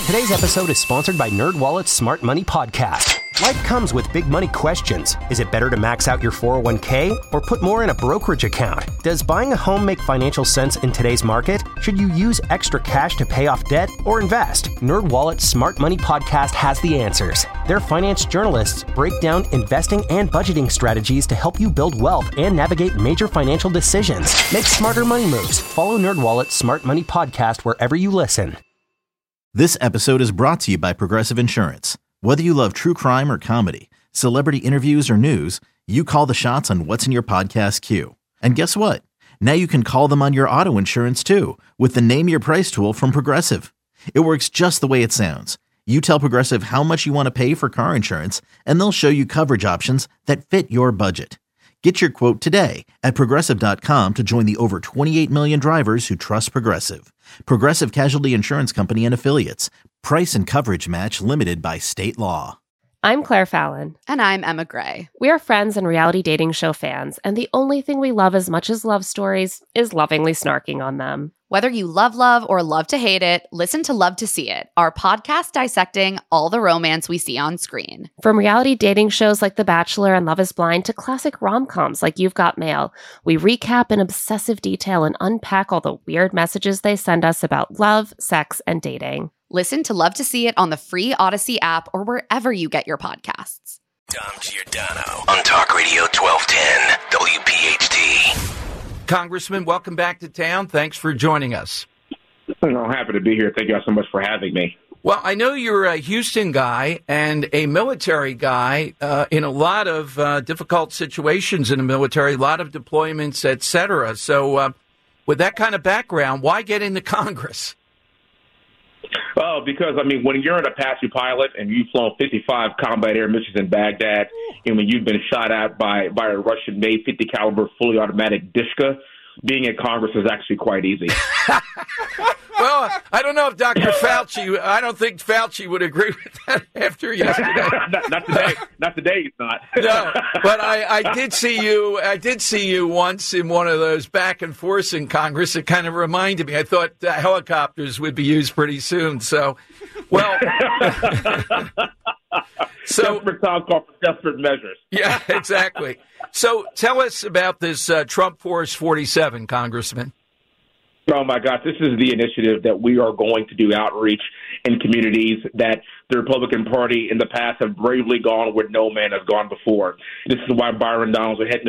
Today's episode is sponsored by NerdWallet's Smart Money Podcast. Life comes with big money questions. Is it better to max out your 401k or put more in a brokerage account? Does buying a home make financial sense in today's market? Should you use extra cash to pay off debt or invest? NerdWallet's Smart Money Podcast has the answers. Their finance journalists break down investing and budgeting strategies to help you build wealth and navigate major financial decisions. Make smarter money moves. Follow NerdWallet's Smart Money Podcast wherever you listen. This episode is brought to you by Progressive Insurance. Whether you love true crime or comedy, celebrity interviews or news, you call the shots on what's in your podcast queue. And guess what? Now you can call them on your auto insurance too with the Name Your Price tool from Progressive. It works just the way it sounds. You tell Progressive how much you want to pay for car insurance, and they'll show you coverage options that fit your budget. Get your quote today at Progressive.com to join the over 28 million drivers who trust Progressive. Progressive Casualty Insurance Company and Affiliates. Price and coverage match limited by state law. I'm Claire Fallon. And I'm Emma Gray. We are friends and reality dating show fans, and the only thing we love as much as love stories is lovingly snarking on them. Whether you love or love to hate it, listen to Love to See It, our podcast dissecting all the romance we see on screen. From reality dating shows like The Bachelor and Love is Blind to classic rom-coms like You've Got Mail, we recap in obsessive detail and unpack all the weird messages they send us about love, sex, and dating. Listen to Love to See It on the free Odyssey app or wherever you get your podcasts. Dom Giordano on Talk Radio 1210 WPHT. Congressman, welcome back to town. Thanks for joining us. I'm happy to be here. Thank you all so much for having me. Well, I know you're a Houston guy and a military guy in a lot of difficult situations in the military, a lot of deployments, et cetera. So with that kind of background, why get into Congress? Oh, because, when you're an Apache pilot and you've flown 55 combat air missions in Baghdad, and when you've been shot at by a Russian-made 50 caliber fully automatic Dishka, being in Congress is actually quite easy. Well, I don't know if Dr. Fauci, I don't think Fauci would agree with that after yesterday. not today. Not today, he's not. No, but I did see you once in one of those back and forths in Congress. It kind of reminded me. I thought helicopters would be used pretty soon. So, well. Desperate times call for desperate measures. Yeah, exactly. So tell us about this Trump Force 47, Congressman. Oh, my God. This is the initiative that we are going to do outreach in communities that the Republican Party in the past have bravely gone where no man has gone before. This is why Byron Donalds and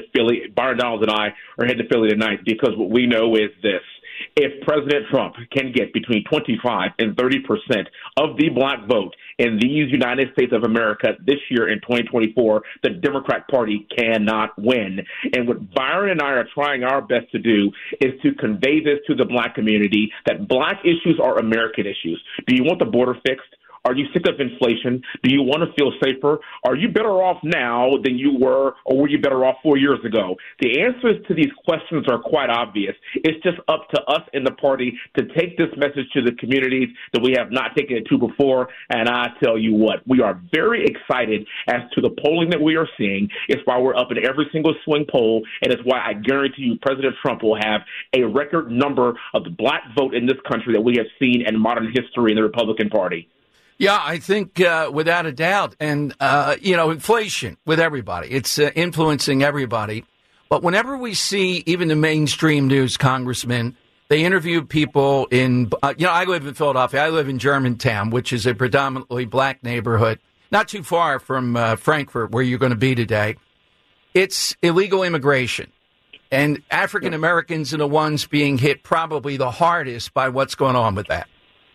I are heading to Philly tonight, because what we know is this. If President Trump can get between 25 and 30% of the black vote in these United States of America this year in 2024, the Democrat Party cannot win. And what Byron and I are trying our best to do is to convey this to the black community, that black issues are American issues. Do you want the border fixed? Are you sick of inflation? Do you want to feel safer? Are you better off now than you were, or were you better off 4 years ago? The answers to these questions are quite obvious. It's just up to us in the party to take this message to the communities that we have not taken it to before. And I tell you what, we are very excited as to the polling that we are seeing. It's why we're up in every single swing poll, and it's why I guarantee you President Trump will have a record number of the black vote in this country that we have seen in modern history in the Republican Party. Yeah, I think without a doubt. And, inflation with everybody. It's influencing everybody. But whenever we see even the mainstream news, Congressman, they interview people in, I live in Philadelphia. I live in Germantown, which is a predominantly black neighborhood, not too far from Frankfurt, where you're going to be today. It's illegal immigration. And African Americans are the ones being hit probably the hardest by what's going on with that.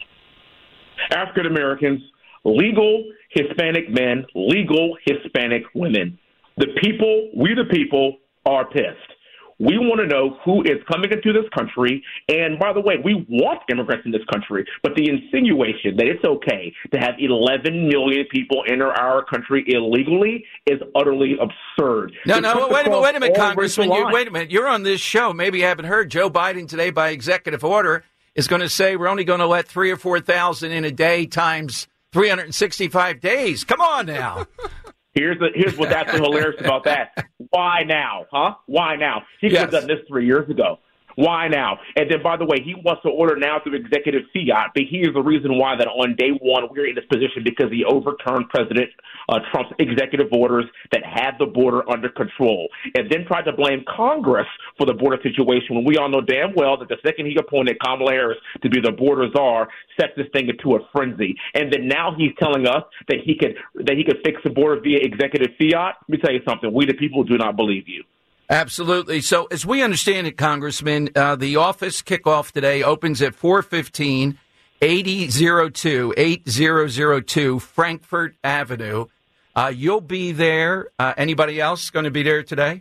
African Americans, legal Hispanic men, legal Hispanic women. The people are pissed. We want to know who is coming into this country. And by the way, we want immigrants in this country, but the insinuation that it's okay to have 11 million people enter our country illegally is utterly absurd. No, wait a minute, Congressman. Wait a minute. You're on this show. Maybe you haven't heard Joe Biden today by executive order is going to say we're only going to let 3,000 or 4,000 in a day times 365 days. Come on now. Here's what's absolutely hilarious about that. Why now, huh? Why now? He could have done this 3 years ago. Why now? And then, by the way, he wants to order now through executive fiat, but he is the reason why that on day one we're in this position because he overturned President Trump's executive orders that had the border under control, and then tried to blame Congress for the border situation when we all know damn well that the second he appointed Kamala Harris to be the border czar, set this thing into a frenzy. And then now he's telling us that he could fix the border via executive fiat. Let me tell you something. We the people do not believe you. Absolutely. So as we understand it, Congressman, the office kickoff today opens at 4:15, 8002 Frankfort Avenue. You'll be there. Anybody else going to be there today?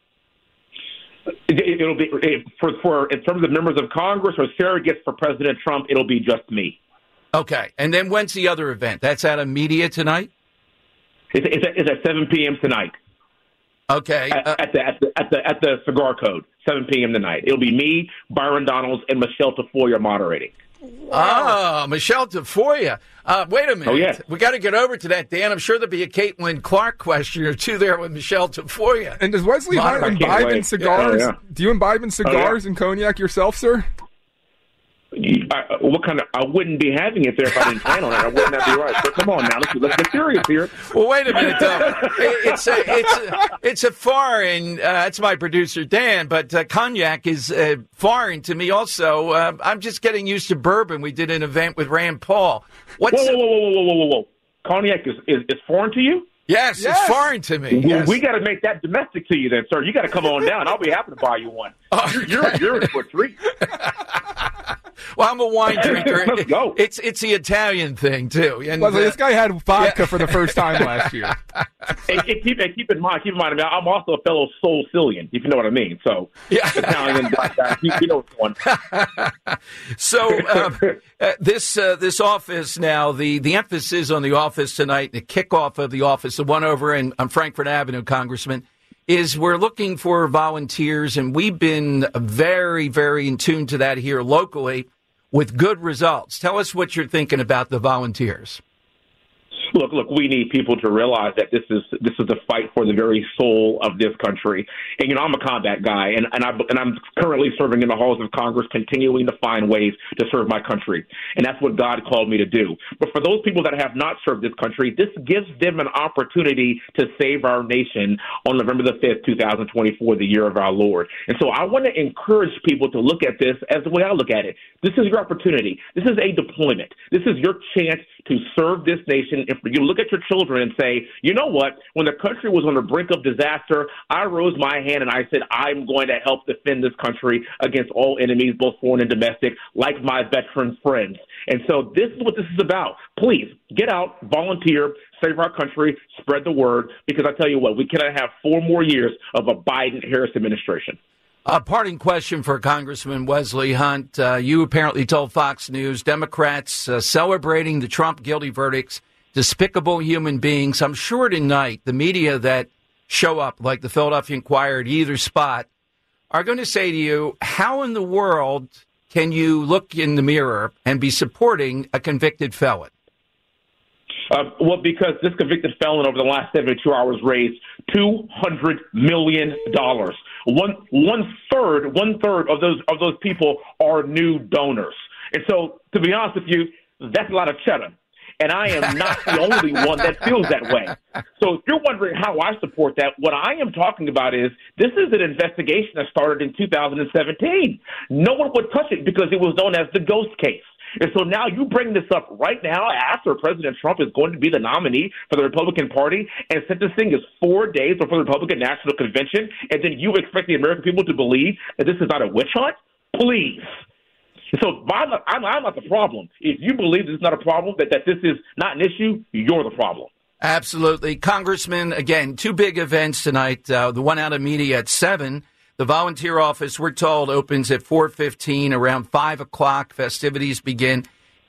It'll be for in terms of members of Congress or surrogates for President Trump, it'll be just me. Okay. And then when's the other event? That's at a media tonight? It's at 7 p.m. tonight. Okay. At the Cigar Code, 7 p.m. tonight. It'll be me, Byron Donalds, and Michelle Tafoya moderating. Wow. Oh, Michelle Tafoya. Wait a minute. Oh, yeah. We got to get over to that, Dan. I'm sure there'll be a Caitlin Clark question or two there with Michelle Tafoya. And does Wesley Hunt imbibe in cigars? Yeah. Do you imbibe in cigars and cognac yourself, sir? What kind of? I wouldn't be having it there if I didn't plan on it. I wouldn't have be right. But come on now, let's get serious here. Well, wait a minute though. It's a foreign. That's my producer Dan, but cognac is foreign to me also. I'm just getting used to bourbon. We did an event with Rand Paul. Whoa! Cognac is foreign to you? Yes, it's foreign to me. Well, yes. we got to make that domestic to you then, sir. You got to come on down. I'll be happy to buy you one. You're in for a treat. Well, I'm a wine drinker. Let's go. It's the Italian thing too. And Leslie, this guy had vodka for the first time last year. Keep in mind. I'm also a fellow Sicilian, if you know what I mean. So Italian black guy, you know what's going on. So this office now, the emphasis on the office tonight, the kickoff of the office, the one over on Frankfort Avenue, Congressman, is we're looking for volunteers, and we've been very, very in tune to that here locally with good results. Tell us what you're thinking about the volunteers. Look, we need people to realize that this is a fight for the very soul of this country. And, I'm a combat guy, and I'm currently serving in the halls of Congress, continuing to find ways to serve my country. And that's what God called me to do. But for those people that have not served this country, this gives them an opportunity to save our nation on November the 5th, 2024, the year of our Lord. And so I want to encourage people to look at this as the way I look at it. This is your opportunity. This is a deployment. This is your chance to serve this nation. And for you to look at your children and say, you know what, when the country was on the brink of disaster, I rose my hand and I said, I'm going to help defend this country against all enemies, both foreign and domestic, like my veteran friends. And so this is what this is about. Please get out, volunteer, save our country, spread the word, because I tell you what, we cannot have 4 more years of a Biden-Harris administration. A parting question for Congressman Wesley Hunt. You apparently told Fox News Democrats celebrating the Trump guilty verdicts, despicable human beings. I'm sure tonight the media that show up, like the Philadelphia Inquirer at either spot, are going to say to you, how in the world can you look in the mirror and be supporting a convicted felon? Well, because this convicted felon over the last 72 hours raised $200 million. One third of those people are new donors. And so, to be honest with you, that's a lot of cheddar. And I am not the only one that feels that way. So if you're wondering how I support that, what I am talking about is this is an investigation that started in 2017. No one would touch it because it was known as the ghost case. And so now you bring this up right now after President Trump is going to be the nominee for the Republican Party, and sentencing is 4 days before the Republican National Convention, and then you expect the American people to believe that this is not a witch hunt? Please. So I'm not the problem. If you believe this is not a problem, that this is not an issue, you're the problem. Absolutely. Congressman, again, 2 big events tonight. The one out of media at 7. The volunteer office, we're told, opens at 4:15. Around 5 o'clock, festivities begin.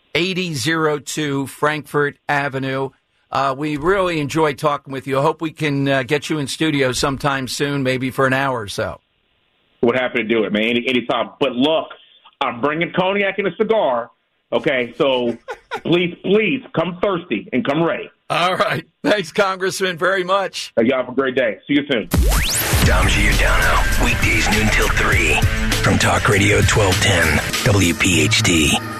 8002 Frankfort Avenue. We really enjoyed talking with you. I hope we can get you in studio sometime soon, maybe for an hour or so. We're happy to do it, man, anytime. But look, I'm bringing cognac and a cigar. Okay, so please come thirsty and come ready. All right. Thanks, Congressman, very much. Y'all have a great day. See you soon. Dom Giordano, weekdays noon till 3. From Talk Radio 1210, WPHT.